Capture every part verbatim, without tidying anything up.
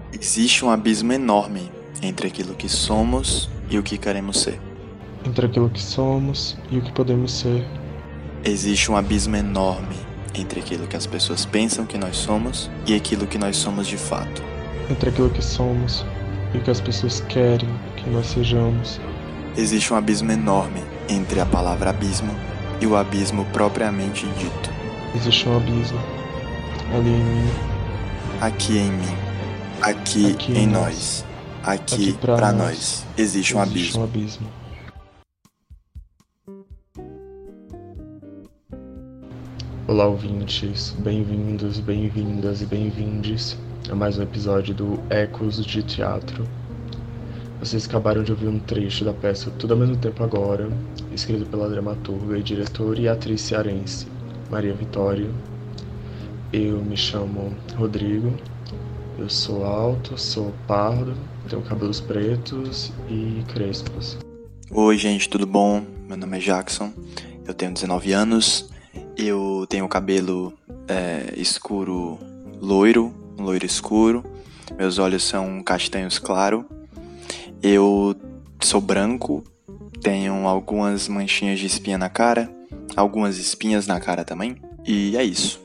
Existe um abismo enorme entre aquilo que somos e o que queremos ser. Entre aquilo que somos e o que podemos ser. Existe um abismo enorme entre aquilo que as pessoas pensam que nós somos e aquilo que nós somos de fato. Entre aquilo que somos e o que as pessoas querem que nós sejamos. Existe um abismo enorme entre a palavra abismo e o abismo propriamente dito. Existe um abismo ali em mim. Aqui em mim. Aqui, Aqui em em nós. Aqui, Aqui pra pra nós. nós. Existe um Existe um abismo. abismo. Olá, ouvintes. Bem-vindos, bem-vindas e bem-vindes a mais um episódio do Ecos de Teatro. Vocês acabaram de ouvir um trecho da peça Tudo ao Mesmo Tempo Agora, escrito pela dramaturga e diretora e atriz cearense Maria Vitória. Eu me chamo Rodrigo, eu sou alto, sou pardo, tenho cabelos pretos e crespos. Oi, gente, tudo bom? Meu nome é Jackson, eu tenho dezenove anos, eu tenho cabelo é, escuro loiro, um loiro escuro, meus olhos são castanhos claro, eu sou branco, tenho algumas manchinhas de espinha na cara, algumas espinhas na cara também, e é isso.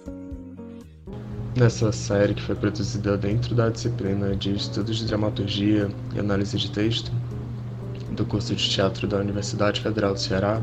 Nessa série, que foi produzida dentro da disciplina de Estudos de Dramaturgia e Análise de Texto do curso de Teatro da Universidade Federal do Ceará,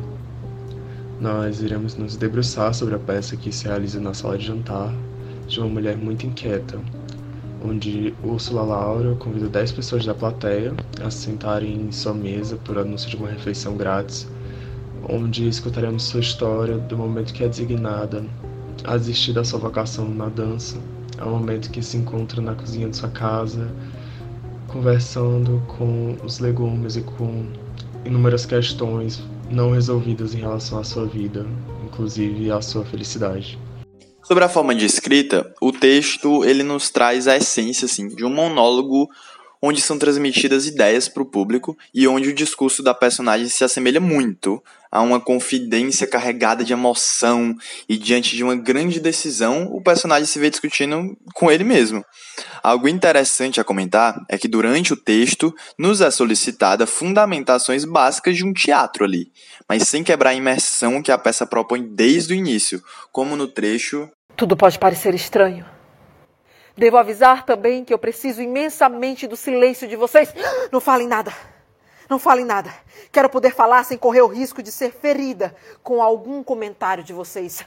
nós iremos nos debruçar sobre a peça que se realiza na sala de jantar de uma mulher muito inquieta, onde Úrsula Laura convida dez pessoas da plateia a se sentarem em sua mesa por anúncio de uma refeição grátis, onde escutaremos sua história do momento que é designada a desistir da sua vocação na dança, ao momento que se encontra na cozinha de sua casa, conversando com os legumes e com inúmeras questões não resolvidas em relação à sua vida, inclusive à sua felicidade. Sobre a forma de escrita, o texto ele nos traz a essência assim, de um monólogo onde são transmitidas ideias para o público e onde o discurso da personagem se assemelha muito a uma confidência carregada de emoção e diante de uma grande decisão, o personagem se vê discutindo com ele mesmo. Algo interessante a comentar é que durante o texto nos é solicitada fundamentações básicas de um teatro ali, mas sem quebrar a imersão que a peça propõe desde o início, como no trecho... Tudo pode parecer estranho. Devo avisar também que eu preciso imensamente do silêncio de vocês. Não falem nada. Não falem nada. Quero poder falar sem correr o risco de ser ferida com algum comentário de vocês.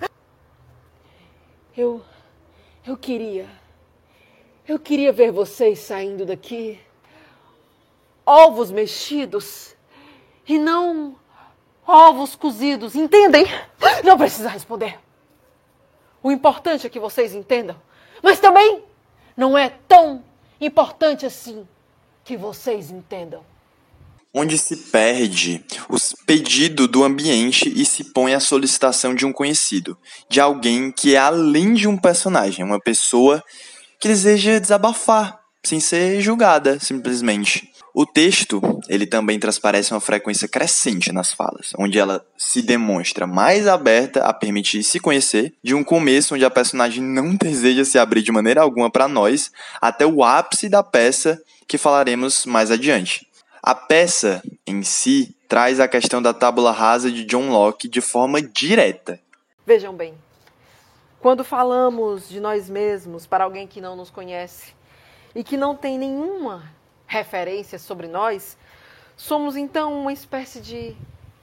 Eu... Eu queria... Eu queria ver vocês saindo daqui ovos mexidos e não ovos cozidos. Entendem? Não precisa responder. O importante é que vocês entendam. Mas também não é tão importante assim que vocês entendam. Onde se perde o pedido do ambiente e se põe a solicitação de um conhecido, de alguém que é além de um personagem, uma pessoa que deseja desabafar, sem ser julgada, simplesmente. O texto, ele também transparece uma frequência crescente nas falas, onde ela se demonstra mais aberta a permitir se conhecer, de um começo onde a personagem não deseja se abrir de maneira alguma para nós, até o ápice da peça que falaremos mais adiante. A peça, em si, traz a questão da tábula rasa de John Locke de forma direta. Vejam bem, quando falamos de nós mesmos para alguém que não nos conhece e que não tem nenhuma referência sobre nós, somos então uma espécie de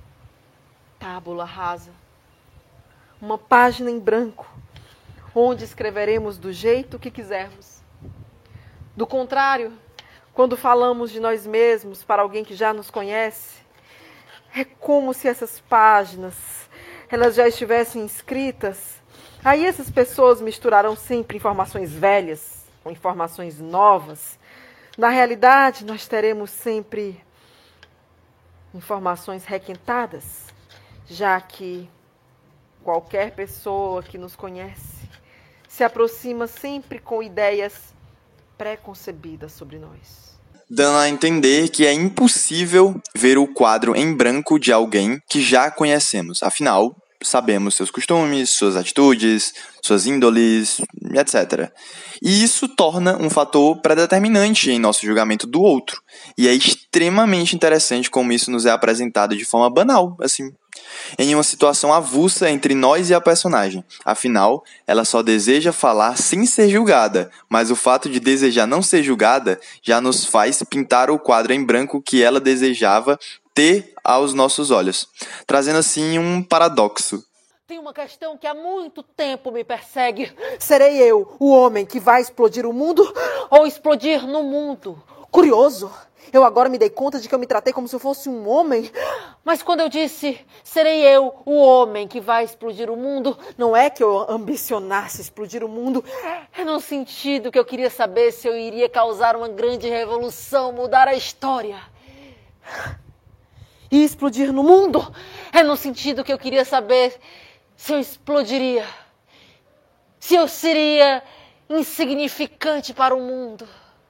tábula rasa, uma página em branco, onde escreveremos do jeito que quisermos. Do contrário, quando falamos de nós mesmos para alguém que já nos conhece, é como se essas páginas elas já estivessem escritas. Aí essas pessoas misturarão sempre informações velhas com informações novas. Na realidade, nós teremos sempre informações requentadas, já que qualquer pessoa que nos conhece se aproxima sempre com ideias pré-concebidas sobre nós. Dando a entender que é impossível ver o quadro em branco de alguém que já conhecemos. Afinal, sabemos seus costumes, suas atitudes, suas índoles, etcétera. E isso torna um fator predeterminante em nosso julgamento do outro. E é extremamente interessante como isso nos é apresentado de forma banal, assim, em uma situação avulsa entre nós e a personagem. Afinal, ela só deseja falar sem ser julgada, mas o fato de desejar não ser julgada já nos faz pintar o quadro em branco que ela desejava ter aos nossos olhos, trazendo assim um paradoxo. Tem uma questão que há muito tempo me persegue. Serei eu o homem que vai explodir o mundo ou explodir no mundo? Curioso. Eu agora me dei conta de que eu me tratei como se eu fosse um homem. Mas quando eu disse, serei eu o homem que vai explodir o mundo, não é que eu ambicionasse explodir o mundo. É no sentido que eu queria saber se eu iria causar uma grande revolução, mudar a história. E explodir no mundo é no sentido que eu queria saber se eu explodiria. Se eu seria insignificante para o mundo.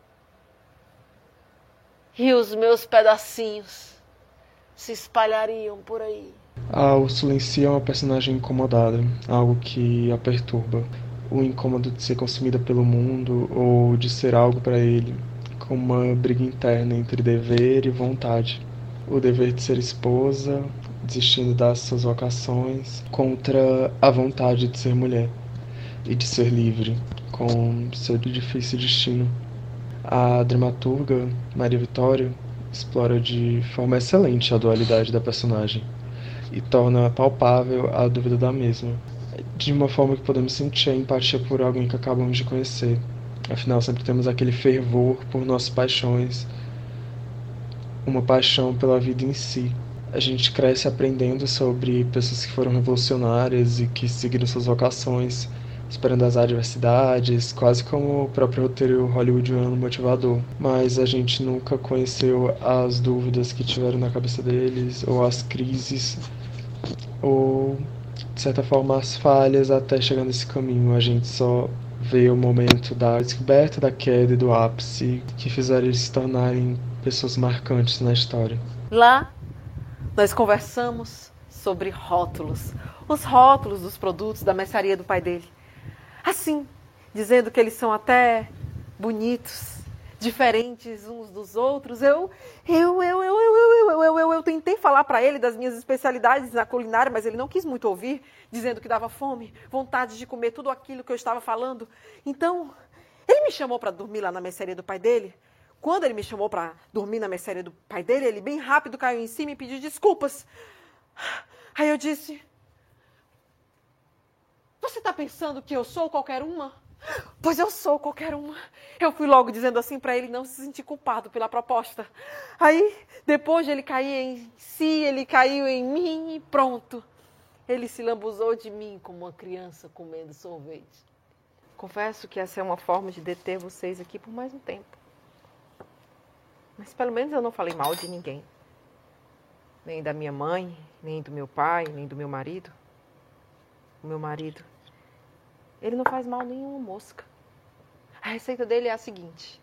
E os meus pedacinhos se espalhariam por aí. A Úrsula em si é uma personagem incomodada, algo que a perturba. O incômodo de ser consumida pelo mundo ou de ser algo para ele, com uma briga interna entre dever e vontade. O dever de ser esposa, desistindo das suas vocações, contra a vontade de ser mulher e de ser livre, com seu difícil destino. A dramaturga Maria Vitória explora de forma excelente a dualidade da personagem e torna palpável a dúvida da mesma, de uma forma que podemos sentir a empatia por alguém que acabamos de conhecer. Afinal, sempre temos aquele fervor por nossas paixões, uma paixão pela vida em si. A gente cresce aprendendo sobre pessoas que foram revolucionárias e que seguiram suas vocações, esperando as adversidades, quase como o próprio roteiro hollywoodiano motivador. Mas a gente nunca conheceu as dúvidas que tiveram na cabeça deles, ou as crises, ou, de certa forma, as falhas até chegar nesse caminho. A gente só vê o momento da descoberta, da queda e do ápice que fizeram eles se tornarem pessoas marcantes na história. Lá, nós conversamos sobre rótulos. Os rótulos dos produtos da mercearia do pai dele. Assim, dizendo que eles são até bonitos, diferentes uns dos outros. Eu, eu, eu, eu, eu, eu, eu, eu, eu, eu tentei falar para ele das minhas especialidades na culinária, mas ele não quis muito ouvir, dizendo que dava fome, vontade de comer tudo aquilo que eu estava falando. Então, ele me chamou para dormir lá na mercearia do pai dele. Quando ele me chamou para dormir na mercearia do pai dele, ele bem rápido caiu em cima e pediu desculpas. Aí eu disse... Você está pensando que eu sou qualquer uma? Pois eu sou qualquer uma. Eu fui logo dizendo assim para ele não se sentir culpado pela proposta. Aí, depois de ele cair em si, ele caiu em mim e pronto. Ele se lambuzou de mim como uma criança comendo sorvete. Confesso que essa é uma forma de deter vocês aqui por mais um tempo. Mas pelo menos eu não falei mal de ninguém. Nem da minha mãe, nem do meu pai, nem do meu marido. O meu marido, ele não faz mal nenhuma mosca. A receita dele é a seguinte.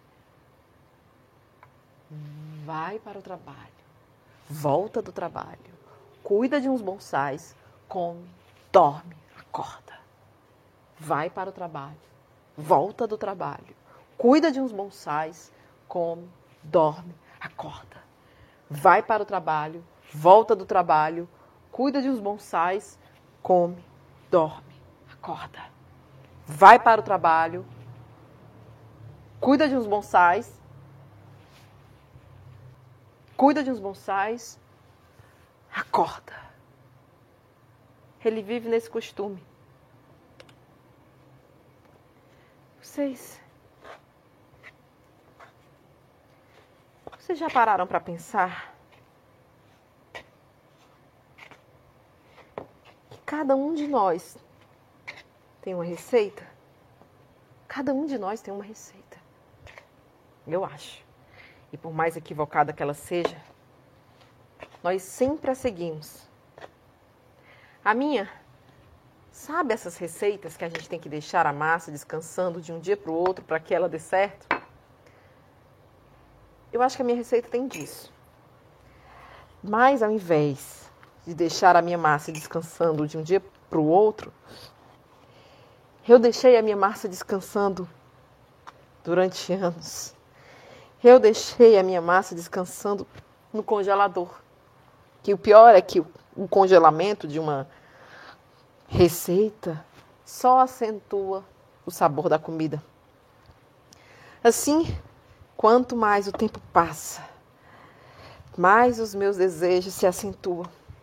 Vai para o trabalho, volta do trabalho, cuida de uns bonsais, come, dorme, acorda. Vai para o trabalho, volta do trabalho, cuida de uns bonsais, come, dorme, acorda. Vai para o trabalho, volta do trabalho, cuida de uns bonsais, come, dorme, acorda. Vai para o trabalho, cuida de uns bonsais, cuida de uns bonsais, acorda. Ele vive nesse costume. Vocês... Vocês já pararam para pensar que cada um de nós tem uma receita? Cada um de nós tem uma receita. Eu acho. E por mais equivocada que ela seja, nós sempre a seguimos. A minha, sabe essas receitas que a gente tem que deixar a massa descansando de um dia para o outro para que ela dê certo? Eu acho que a minha receita tem disso. Mas ao invés de deixar a minha massa descansando de um dia para o outro, eu deixei a minha massa descansando durante anos. Eu deixei a minha massa descansando no congelador. Que o pior é que o congelamento de uma receita só acentua o sabor da comida. Assim, quanto mais o tempo passa, mais os meus desejos se acentuam.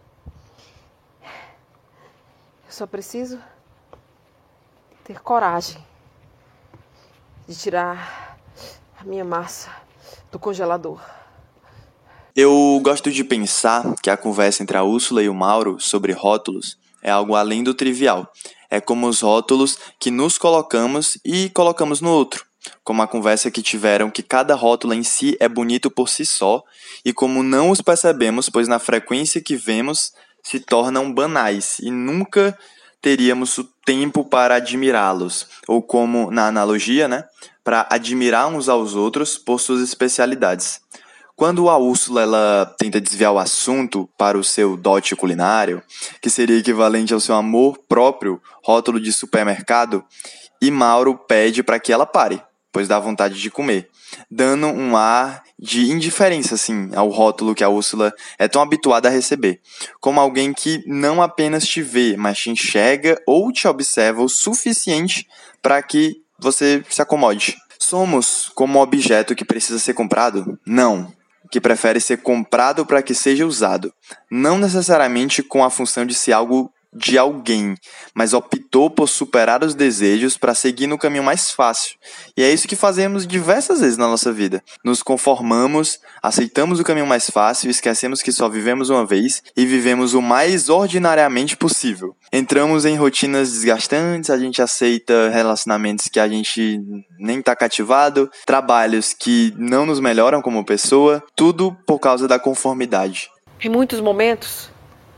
Eu só preciso ter coragem de tirar a minha massa do congelador. Eu gosto de pensar que a conversa entre a Úrsula e o Mauro sobre rótulos é algo além do trivial. É como os rótulos que nos colocamos e colocamos no outro. Como a conversa que tiveram que cada rótulo em si é bonito por si só e como não os percebemos, pois na frequência que vemos se tornam banais e nunca teríamos o tempo para admirá-los. Ou como na analogia, né, para admirar uns aos outros por suas especialidades. Quando a Úrsula ela tenta desviar o assunto para o seu dote culinário, que seria equivalente ao seu amor próprio, rótulo de supermercado, e Mauro pede para que ela pare, pois dá vontade de comer, dando um ar de indiferença assim, ao rótulo que a Úrsula é tão habituada a receber, como alguém que não apenas te vê, mas te enxerga ou te observa o suficiente para que você se acomode. Somos como um objeto que precisa ser comprado? Não. Que prefere ser comprado para que seja usado, não necessariamente com a função de ser algo de alguém, mas optou por superar os desejos para seguir no caminho mais fácil. E é isso que fazemos diversas vezes na nossa vida. Nos conformamos, aceitamos o caminho mais fácil, esquecemos que só vivemos uma vez e vivemos o mais ordinariamente possível. Entramos em rotinas desgastantes, a gente aceita relacionamentos que a gente nem está cativado, trabalhos que não nos melhoram como pessoa, tudo por causa da conformidade. Em muitos momentos,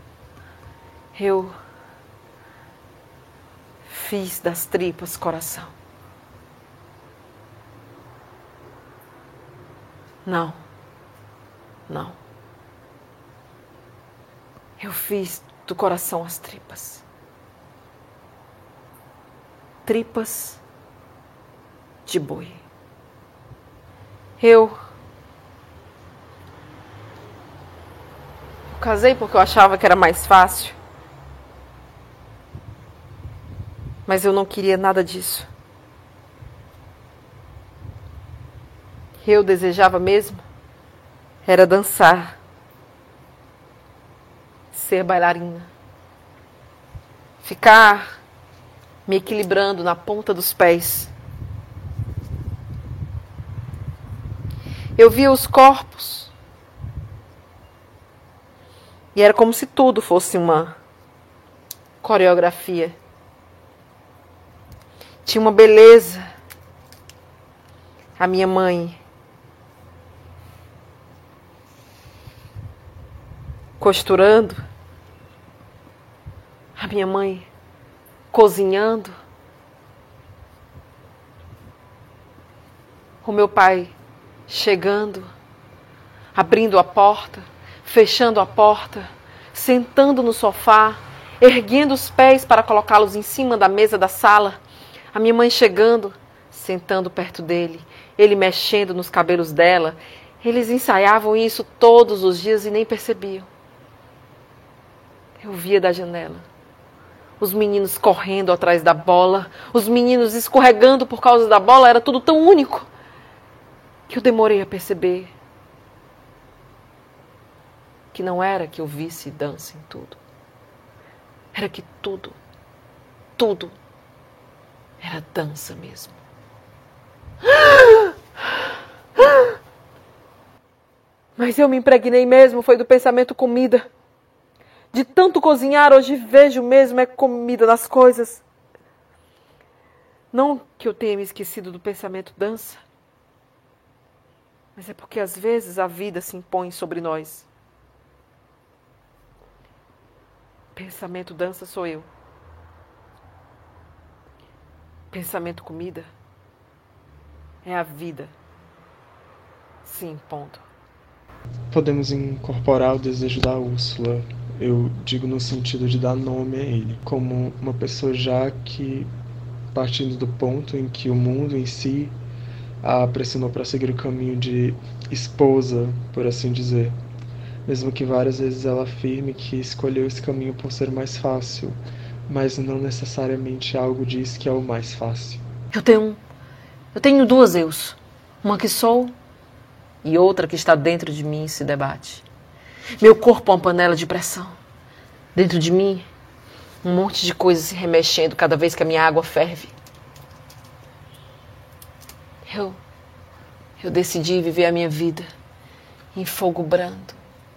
eu fiz das tripas coração. Não, não. Eu fiz do coração as tripas. Tripas de boi. Eu, eu casei porque eu achava que era mais fácil. Mas eu não queria nada disso. Eu desejava mesmo era dançar, ser bailarina, ficar me equilibrando na ponta dos pés. Eu via os corpos e era como se tudo fosse uma coreografia. Tinha uma beleza. A minha mãe costurando. A minha mãe cozinhando. O meu pai chegando, abrindo a porta, fechando a porta, sentando no sofá, erguendo os pés para colocá-los em cima da mesa da sala. A minha mãe chegando, sentando perto dele, ele mexendo nos cabelos dela. Eles ensaiavam isso todos os dias e nem percebiam. Eu via da janela os meninos correndo atrás da bola, os meninos escorregando por causa da bola, era tudo tão único que eu demorei a perceber que não era que eu visse dança em tudo. Era que tudo, tudo era dança mesmo. Mas eu me impregnei mesmo, foi do pensamento comida. De tanto cozinhar, hoje vejo mesmo é comida nas coisas. Não que eu tenha me esquecido do pensamento dança, mas é porque às vezes a vida se impõe sobre nós. Pensamento dança sou eu. Pensamento comida é a vida se impondo. Podemos incorporar o desejo da Úrsula Eu digo no sentido de dar nome a ele, como uma pessoa já que, partindo do ponto em que o mundo em si a pressionou para seguir o caminho de esposa, por assim dizer. Mesmo que várias vezes ela afirme que escolheu esse caminho por ser mais fácil, mas não necessariamente algo diz que é o mais fácil. Eu tenho, eu tenho duas eus, uma que sou e outra que está dentro de mim e se debate. Meu corpo é uma panela de pressão. Dentro de mim, um monte de coisa se remexendo cada vez que a minha água ferve. Eu, eu decidi viver a minha vida em fogo brando.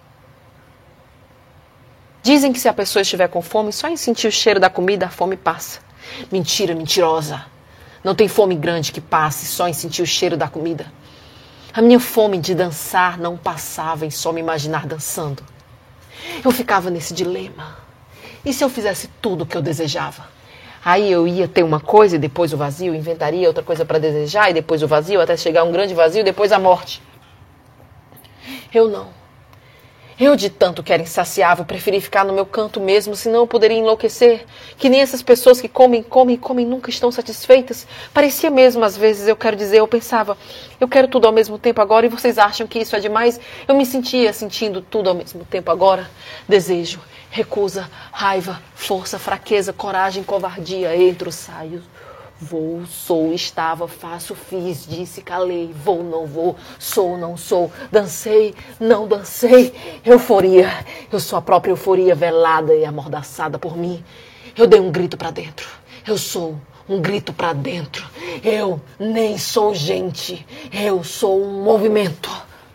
Dizem que se a pessoa estiver com fome, só em sentir o cheiro da comida, a fome passa. Mentira, mentirosa. Não tem fome grande que passe só em sentir o cheiro da comida. A minha fome de dançar não passava em só me imaginar dançando. Eu ficava nesse dilema. E se eu fizesse tudo o que eu desejava? Aí eu ia ter uma coisa e depois o vazio, inventaria outra coisa para desejar e depois o vazio, até chegar a um grande vazio e depois a morte. Eu não. Eu, de tanto que era insaciável, preferi ficar no meu canto mesmo, senão eu poderia enlouquecer. Que nem essas pessoas que comem, comem, comem, nunca estão satisfeitas. Parecia mesmo, às vezes, eu quero dizer, eu pensava, eu quero tudo ao mesmo tempo agora e vocês acham que isso é demais? Eu me sentia sentindo tudo ao mesmo tempo agora. Desejo, recusa, raiva, força, fraqueza, coragem, covardia, entro, saio. Vou, sou, estava, faço, fiz, disse, calei, vou, não vou, sou, não sou, dancei, não dancei, euforia, eu sou a própria euforia velada e amordaçada por mim. Eu dei um grito pra dentro, eu sou um grito pra dentro, eu nem sou gente, eu sou um movimento.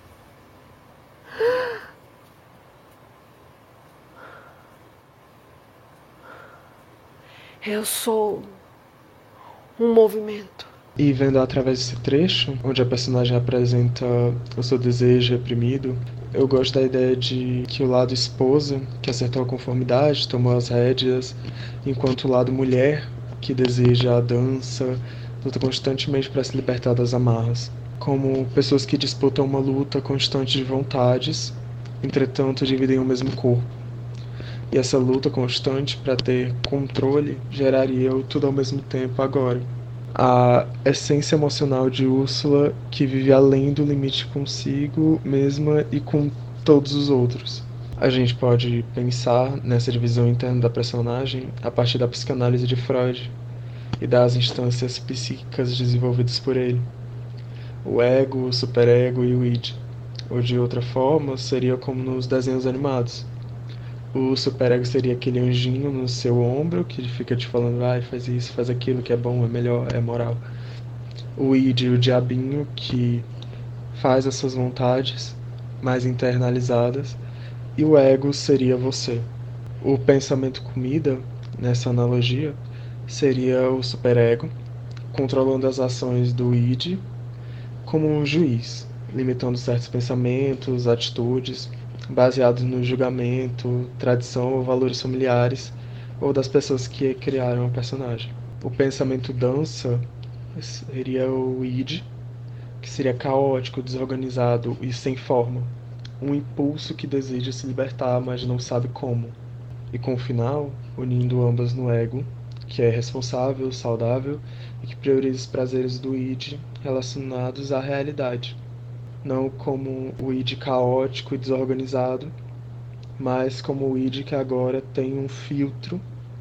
Eu sou um movimento. E vendo através desse trecho, onde a personagem apresenta o seu desejo reprimido, eu gosto da ideia de que o lado esposa, que acertou a conformidade, tomou as rédeas, enquanto o lado mulher, que deseja a dança, luta constantemente para se libertar das amarras. Como pessoas que disputam uma luta constante de vontades, entretanto dividem o mesmo corpo. E essa luta constante para ter controle geraria o tudo ao mesmo tempo agora. A essência emocional de Úrsula que vive além do limite consigo mesma e com todos os outros. A gente pode pensar nessa divisão interna da personagem a partir da psicanálise de Freud e das instâncias psíquicas desenvolvidas por ele. O ego, o superego e o id. Ou de outra forma, seria como nos desenhos animados. O superego seria aquele anjinho no seu ombro que fica te falando, vai, faz isso, faz aquilo, que é bom, é melhor, é moral. O id, o diabinho, que faz as suas vontades mais internalizadas. E o ego seria você. O pensamento comida, nessa analogia, seria o superego, controlando as ações do id como um juiz, limitando certos pensamentos, atitudes, baseados no julgamento, tradição ou valores familiares ou das pessoas que criaram o personagem. O pensamento dança seria o id, que seria caótico, desorganizado e sem forma. Um impulso que deseja se libertar, mas não sabe como. E com o final, unindo ambas no ego, que é responsável, saudável e que prioriza os prazeres do id relacionados à realidade. Não como o id caótico e desorganizado, mas como o id que agora tem um filtro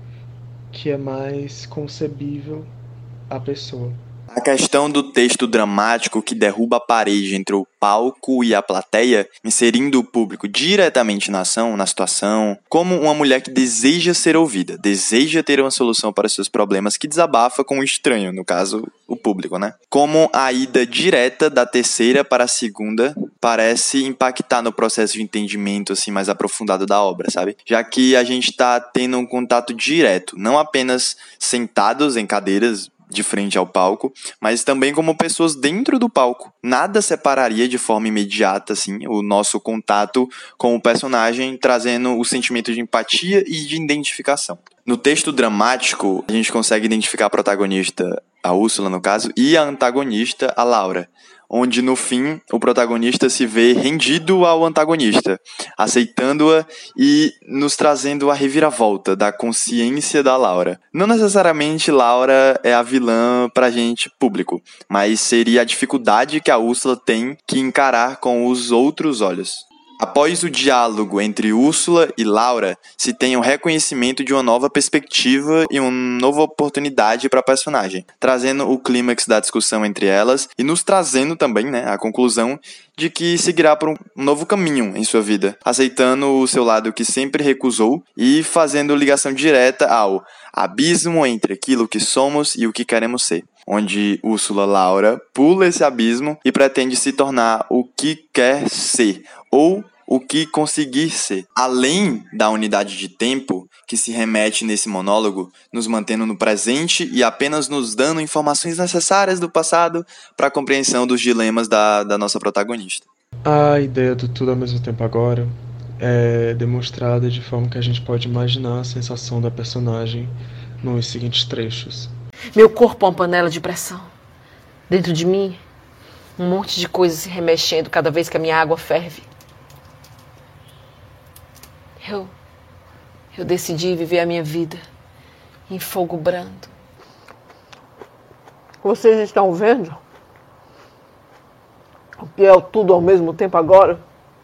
que é mais concebível à pessoa. A questão do texto dramático que derruba a parede entre o palco e a plateia, inserindo o público diretamente na ação, na situação, como uma mulher que deseja ser ouvida, deseja ter uma solução para seus problemas, que desabafa com o estranho, no caso, o público, né? Como a ida direta da terceira para a segunda parece impactar no processo de entendimento assim, mais aprofundado da obra, sabe? Já que a gente está tendo um contato direto, não apenas sentados em cadeiras de frente ao palco, mas também como pessoas dentro do palco. Nada separaria de forma imediata assim, o nosso contato com o personagem, trazendo o sentimento de empatia e de identificação. No texto dramático, a gente consegue identificar a protagonista, a Úrsula no caso, e a antagonista, a Laura. onde no fim o protagonista se vê rendido ao antagonista, aceitando-a e nos trazendo a reviravolta da consciência da Laura. Não necessariamente Laura é a vilã pra gente público, mas seria a dificuldade que a Úrsula tem que encarar com os outros olhos. Após o diálogo entre Úrsula e Laura, se tem o reconhecimento de uma nova perspectiva e uma nova oportunidade para a personagem, trazendo o clímax da discussão entre elas e nos trazendo também, né, a conclusão de que seguirá por um novo caminho em sua vida, aceitando o seu lado que sempre recusou e fazendo ligação direta ao abismo entre aquilo que somos e o que queremos ser, onde Úrsula Laura pula esse abismo e pretende se tornar o que quer ser, ou o que conseguir ser. Além da unidade de tempo que se remete nesse monólogo, nos mantendo no presente e apenas nos dando informações necessárias do passado para a compreensão dos dilemas da, da nossa protagonista. A ideia do tudo ao mesmo tempo agora é demonstrada de forma que a gente pode imaginar a sensação da personagem nos seguintes trechos. Meu corpo é uma panela de pressão. Dentro de mim, um monte de coisa se remexendo cada vez que a minha água ferve. Eu, eu decidi viver a minha vida em fogo brando. Vocês estão vendo o que é o tudo ao mesmo tempo agora?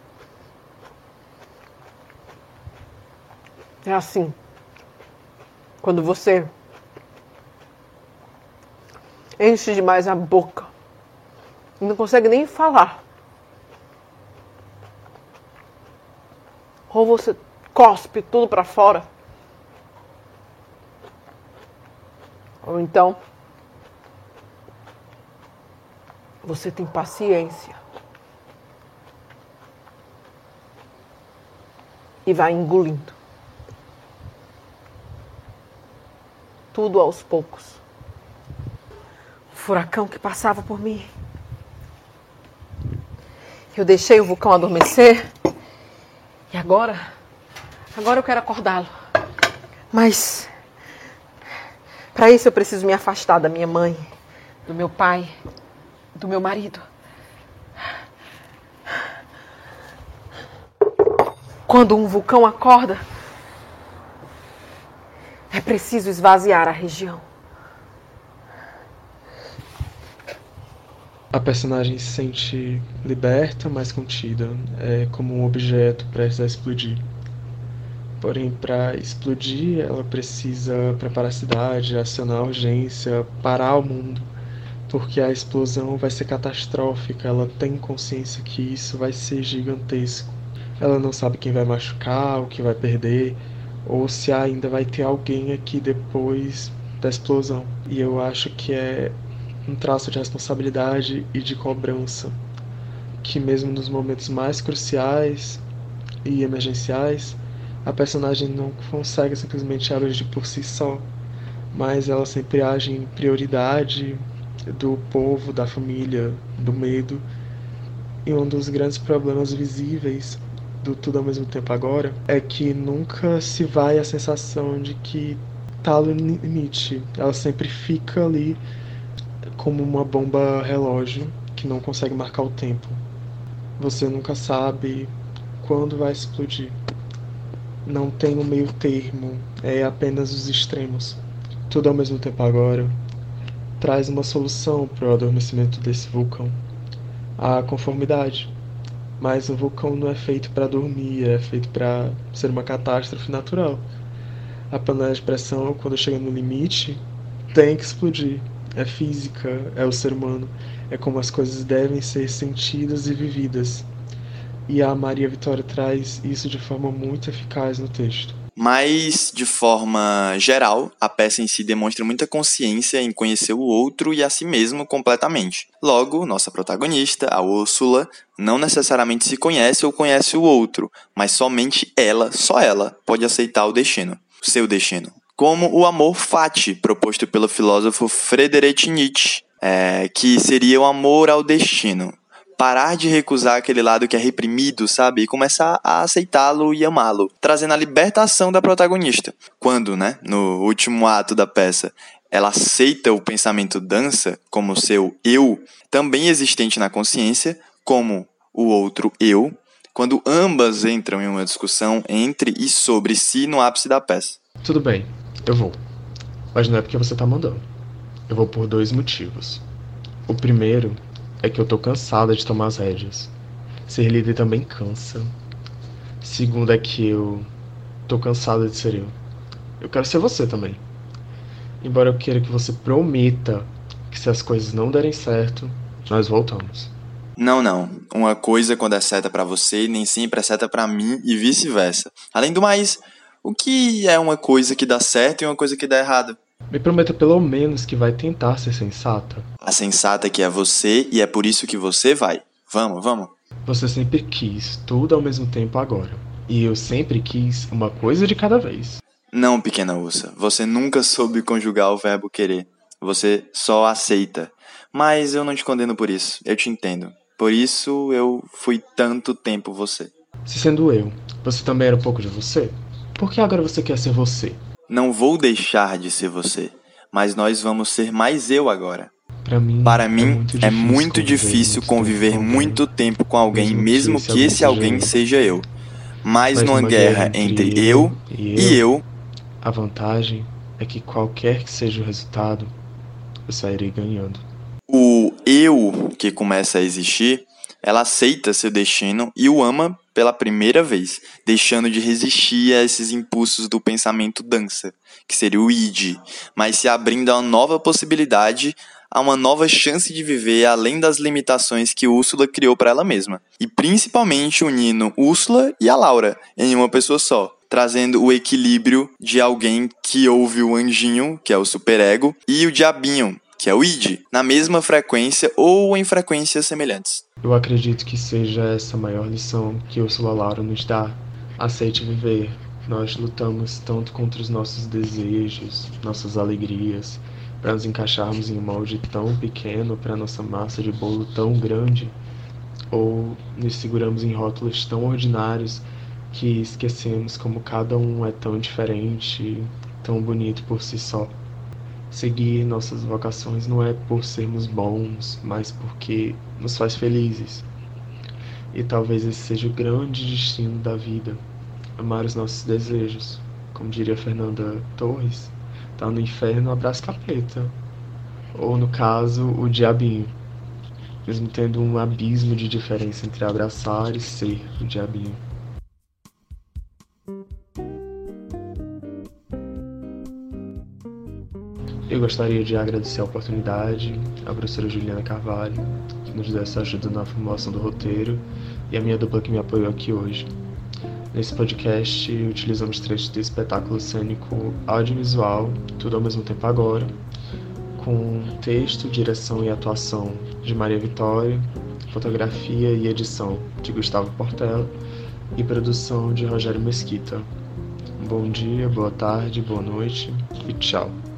É assim, quando você enche demais a boca e não consegue nem falar, ou você cospe tudo pra fora, ou então você tem paciência e vai engolindo tudo aos poucos. O furacão que passava por mim. Eu deixei o vulcão adormecer e agora, agora eu quero acordá-lo. Mas para isso eu preciso me afastar da minha mãe, do meu pai, do meu marido. Quando um vulcão acorda, é preciso esvaziar a região. A personagem se sente liberta, mas contida, é como um objeto prestes a explodir. Porém, para explodir, ela precisa preparar a cidade, acionar a urgência, parar o mundo, porque a explosão vai ser catastrófica, ela tem consciência que isso vai ser gigantesco. Ela não sabe quem vai machucar, o que vai perder, ou se ainda vai ter alguém aqui depois da explosão. E eu acho que é um traço de responsabilidade e de cobrança, que mesmo nos momentos mais cruciais e emergenciais, a personagem não consegue simplesmente agir por si só, mas ela sempre age em prioridade do povo, da família, do medo. E um dos grandes problemas visíveis do tudo ao mesmo tempo agora é que nunca se vai a sensação de que tá no limite. Ela sempre fica ali como uma bomba relógio que não consegue marcar o tempo. Você nunca sabe quando vai explodir. Não tem um meio termo, é apenas os extremos. Tudo ao mesmo tempo agora traz uma solução para o adormecimento desse vulcão: a conformidade. Mas o vulcão não é feito para dormir, é feito para ser uma catástrofe natural. A panela de pressão, quando chega no limite, tem que explodir. É física, é o ser humano, é como as coisas devem ser sentidas e vividas. E a Maria Vitória traz isso de forma muito eficaz no texto. Mas, de forma geral, a peça em si demonstra muita consciência em conhecer o outro e a si mesmo completamente. Logo, nossa protagonista, a Úrsula, não necessariamente se conhece ou conhece o outro, mas somente ela, só ela, pode aceitar o destino, o seu destino. Como o amor fati, proposto pelo filósofo Friedrich Nietzsche, é, que seria o amor ao destino. Parar de recusar aquele lado que é reprimido, sabe? E começar a aceitá-lo e amá-lo, trazendo a libertação da protagonista. Quando, né, no último ato da peça, ela aceita o pensamento dança como seu eu, também existente na consciência, como o outro eu, quando ambas entram em uma discussão entre e sobre si no ápice da peça. Tudo bem, eu vou. Mas não é porque você tá mandando. Eu vou por dois motivos. O primeiro é que eu tô cansada de tomar as rédeas. Ser líder também cansa. Segundo é que eu tô cansada de ser eu. Eu quero ser você também. Embora eu queira que você prometa que se as coisas não derem certo, nós voltamos. Não, não. Uma coisa quando é certa pra você, nem sempre é certa pra mim e vice-versa. Além do mais, o que é uma coisa que dá certo e uma coisa que dá errado? Me prometa pelo menos que vai tentar ser sensata. A sensata que é você e é por isso que você vai. Vamos, vamos. Você sempre quis tudo ao mesmo tempo agora. E eu sempre quis uma coisa de cada vez. Não, pequena ursa. Você nunca soube conjugar o verbo querer. Você só aceita. Mas eu não te condeno por isso. Eu te entendo. Por isso eu fui tanto tempo você. Se sendo eu, você também era um pouco de você? Por que agora você quer ser você? Não vou deixar de ser você. Mas nós vamos ser mais eu agora. Pra mim, Para é mim, muito é difícil muito difícil conviver muito tempo com alguém, mesmo que esse alguém seja eu. Mas Mas numa numa guerra guerra entre entre eu eu e e eu, A vantagem é que qualquer que seja o resultado, eu sairei ganhando. o eu que começa a existir, ela aceita seu destino e o ama pela primeira vez, deixando de resistir a esses impulsos do pensamento dança, que seria o id, mas se abrindo a uma nova possibilidade, a uma nova chance de viver além das limitações que Úrsula criou para ela mesma. E principalmente unindo Úrsula e a Laura em uma pessoa só, trazendo o equilíbrio de alguém que ouve o anjinho, que é o superego, e o diabinho, que é o id, na mesma frequência ou em frequências semelhantes. Eu acredito que seja essa a maior lição que Úrsula Laura nos dá. Aceite viver. Nós lutamos tanto contra os nossos desejos, nossas alegrias, para nos encaixarmos em um molde tão pequeno, para nossa massa de bolo tão grande, ou nos seguramos em rótulos tão ordinários que esquecemos como cada um é tão diferente, tão bonito por si só. Seguir nossas vocações não é por sermos bons, mas porque nos faz felizes. E talvez esse seja o grande destino da vida, amar os nossos desejos. Como diria Fernanda Torres, tá no inferno, abraça capeta. Ou no caso, o diabinho. Mesmo tendo um abismo de diferença entre abraçar e ser o diabinho. Eu gostaria de agradecer a oportunidade à professora Juliana Carvalho, que nos deu essa ajuda na formulação do roteiro, e a minha dupla que me apoiou aqui hoje. Nesse podcast, utilizamos trechos do espetáculo cênico audiovisual, Tudo ao Mesmo Tempo Agora, com texto, direção e atuação de Maria Vitória, fotografia e edição de Gustavo Portela e produção de Rogério Mesquita. Bom dia, boa tarde, boa noite e tchau.